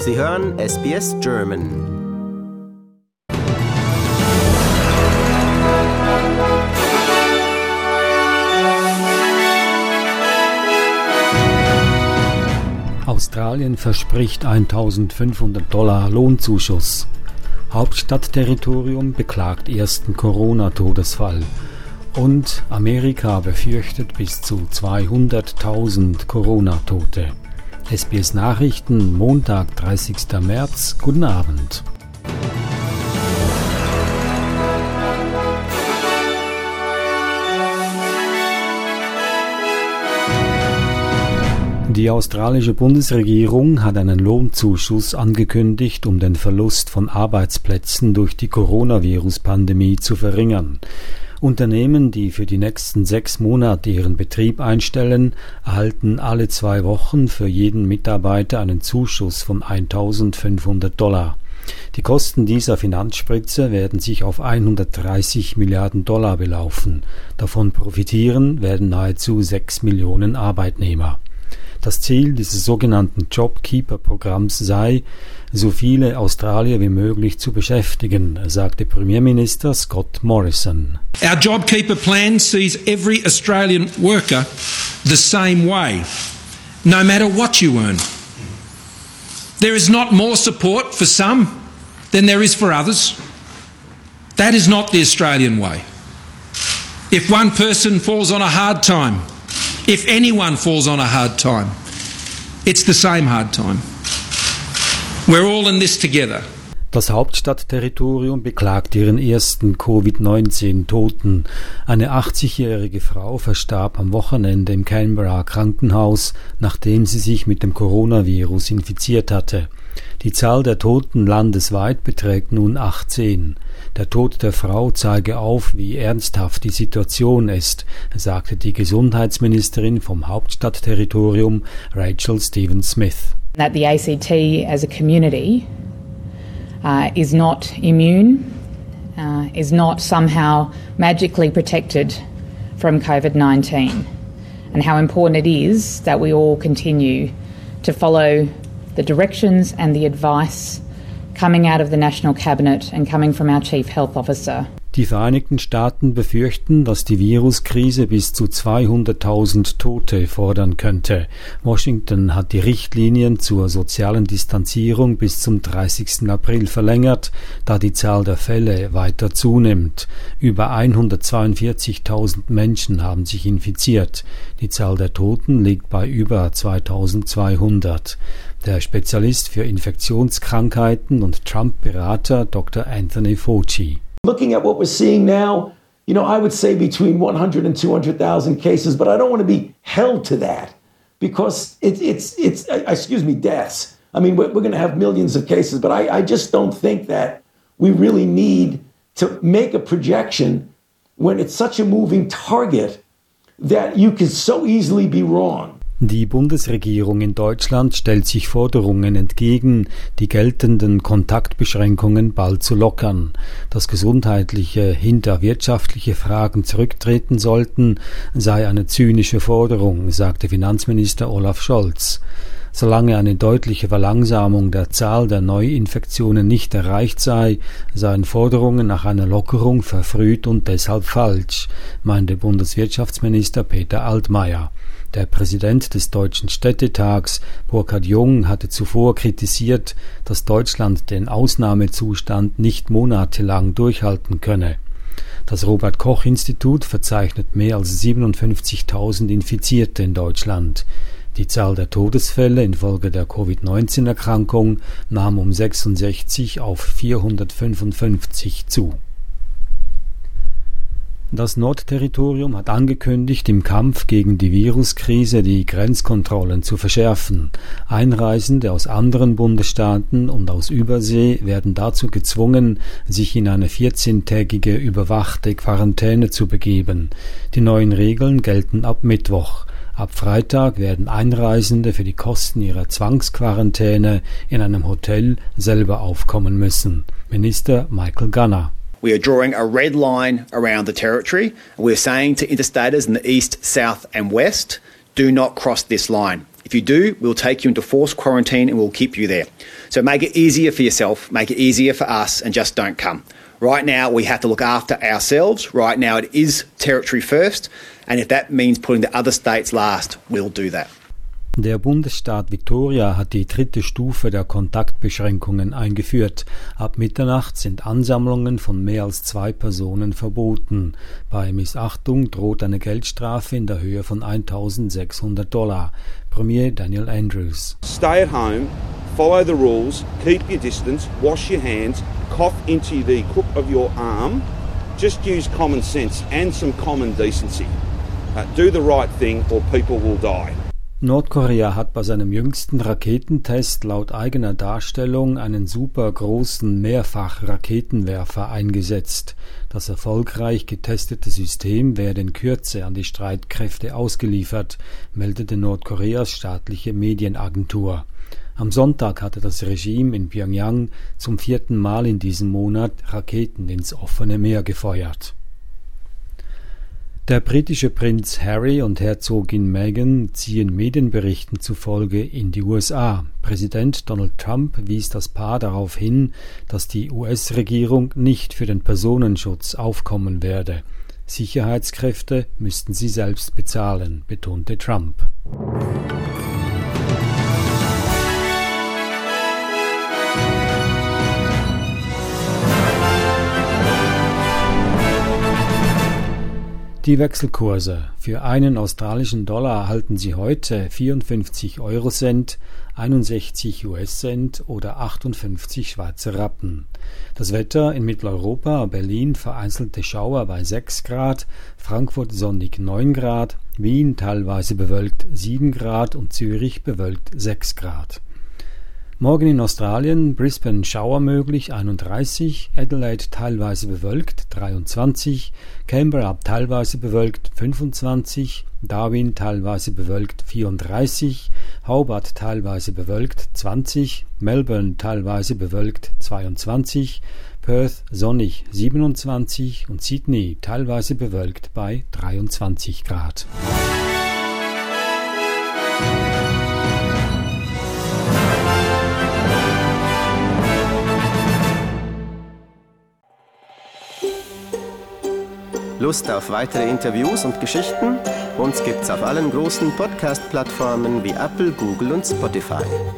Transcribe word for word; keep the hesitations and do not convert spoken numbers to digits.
Sie hören S B S German. Australien verspricht eintausendfünfhundert Dollar Lohnzuschuss. Hauptstadtterritorium beklagt ersten Corona-Todesfall. Und Amerika befürchtet bis zu zweihunderttausend Corona-Tote. S B S Nachrichten, Montag, dreißigster März. Guten Abend. Die australische Bundesregierung hat einen Lohnzuschuss angekündigt, um den Verlust von Arbeitsplätzen durch die Coronavirus-Pandemie zu verringern. Unternehmen, die für die nächsten sechs Monate ihren Betrieb einstellen, erhalten alle zwei Wochen für jeden Mitarbeiter einen Zuschuss von eintausendfünfhundert Dollar. Die Kosten dieser Finanzspritze werden sich auf hundertdreißig Milliarden Dollar belaufen. Davon profitieren werden nahezu sechs Millionen Arbeitnehmer. Das Ziel dieses sogenannten JobKeeper-Programms sei, so viele Australier wie möglich zu beschäftigen, sagte Premierminister Scott Morrison. Our JobKeeper plan sees every Australian worker the same way, no matter what you earn. There is not more support for some than there is for others. That is not the Australian way. If one person falls on a hard time, if anyone falls on a hard time, it's the same hard time. We're all in this together. Das Hauptstadtterritorium beklagt ihren ersten Covid neunzehn Toten. Eine achtzigjährige Frau verstarb am Wochenende im Canberra Krankenhaus, nachdem sie sich mit dem Coronavirus infiziert hatte. Die Zahl der Toten landesweit beträgt nun achtzehn. Der Tod der Frau zeige auf, wie ernsthaft die Situation ist, sagte die Gesundheitsministerin vom Hauptstadtterritorium Rachel Stephen-Smith. That the A C T as a community uh, is not immune, uh, is not somehow magically protected from COVID nineteen, and how important it is that we all continue to follow the directions and the advice coming out of the National Cabinet and coming from our Chief Health Officer. Die Vereinigten Staaten befürchten, dass die Viruskrise bis zu zweihunderttausend Tote fordern könnte. Washington hat die Richtlinien zur sozialen Distanzierung bis zum dreißigsten April verlängert, da die Zahl der Fälle weiter zunimmt. Über hundertzweiundvierzigtausend Menschen haben sich infiziert. Die Zahl der Toten liegt bei über zweitausendzweihundert. Der Spezialist für Infektionskrankheiten und Trump-Berater Doktor Anthony Fauci. Looking at what we're seeing now, you know, I would say between one hundred and two hundred thousand cases, but I don't want to be held to that because it, it's, it's, uh, excuse me, deaths. I mean, we're, we're going to have millions of cases, but I, I just don't think that we really need to make a projection when it's such a moving target that you can so easily be wrong. Die Bundesregierung in Deutschland stellt sich Forderungen entgegen, die geltenden Kontaktbeschränkungen bald zu lockern. Dass gesundheitliche hinter wirtschaftliche Fragen zurücktreten sollten, sei eine zynische Forderung, sagte Finanzminister Olaf Scholz. Solange eine deutliche Verlangsamung der Zahl der Neuinfektionen nicht erreicht sei, seien Forderungen nach einer Lockerung verfrüht und deshalb falsch, meinte Bundeswirtschaftsminister Peter Altmaier. Der Präsident des Deutschen Städtetags, Burkhard Jung, hatte zuvor kritisiert, dass Deutschland den Ausnahmezustand nicht monatelang durchhalten könne. Das Robert-Koch-Institut verzeichnet mehr als siebenundfünfzigtausend Infizierte in Deutschland. Die Zahl der Todesfälle infolge der Covid neunzehn Erkrankung nahm um sechsundsechzig auf vierhundertfünfundfünfzig zu. Das Nordterritorium hat angekündigt, im Kampf gegen die Viruskrise die Grenzkontrollen zu verschärfen. Einreisende aus anderen Bundesstaaten und aus Übersee werden dazu gezwungen, sich in eine vierzehntägige überwachte Quarantäne zu begeben. Die neuen Regeln gelten ab Mittwoch. Ab Freitag werden Einreisende für die Kosten ihrer Zwangsquarantäne in einem Hotel selber aufkommen müssen. Minister Michael Gunner. We are drawing a red line around the territory. We're saying to interstaters in the east, south and west, do not cross this line. If you do, we'll take you into forced quarantine and we'll keep you there. So make it easier for yourself, make it easier for us, and just don't come. Right now, we have to look after ourselves. Right now, it is territory first. And if that means putting the other states last, we'll do that. Der Bundesstaat Victoria hat die dritte Stufe der Kontaktbeschränkungen eingeführt. Ab Mitternacht sind Ansammlungen von mehr als zwei Personen verboten. Bei Missachtung droht eine Geldstrafe in der Höhe von eintausendsechshundert Dollar. Premier Daniel Andrews. Stay at home, follow the rules, keep your distance, wash your hands, cough into the crook of your arm. Just use common sense and some common decency. Uh, do the right thing or people will die. Nordkorea hat bei seinem jüngsten Raketentest laut eigener Darstellung einen supergroßen Mehrfach-Raketenwerfer eingesetzt. Das erfolgreich getestete System werde in Kürze an die Streitkräfte ausgeliefert, meldete Nordkoreas staatliche Medienagentur. Am Sonntag hatte das Regime in Pyongyang zum vierten Mal in diesem Monat Raketen ins offene Meer gefeuert. Der britische Prinz Harry und Herzogin Meghan ziehen Medienberichten zufolge in die U S A. Präsident Donald Trump wies das Paar darauf hin, dass die U S-Regierung nicht für den Personenschutz aufkommen werde. Sicherheitskräfte müssten sie selbst bezahlen, betonte Trump. Die Wechselkurse. Für einen australischen Dollar erhalten Sie heute vierundfünfzig Eurocent, einundsechzig U S-Cent oder achtundfünfzig Schweizer Rappen. Das Wetter in Mitteleuropa: Berlin vereinzelte Schauer bei sechs Grad, Frankfurt sonnig neun Grad, Wien teilweise bewölkt sieben Grad und Zürich bewölkt sechs Grad. Morgen in Australien: Brisbane Schauer möglich einunddreißig, Adelaide teilweise bewölkt dreiundzwanzig, Canberra teilweise bewölkt fünfundzwanzig, Darwin teilweise bewölkt vierunddreißig, Hobart teilweise bewölkt zwanzig, Melbourne teilweise bewölkt zweiundzwanzig, Perth sonnig siebenundzwanzig und Sydney teilweise bewölkt bei dreiundzwanzig Grad. Lust auf weitere Interviews und Geschichten? Uns gibt's auf allen großen Podcast-Plattformen wie Apple, Google und Spotify.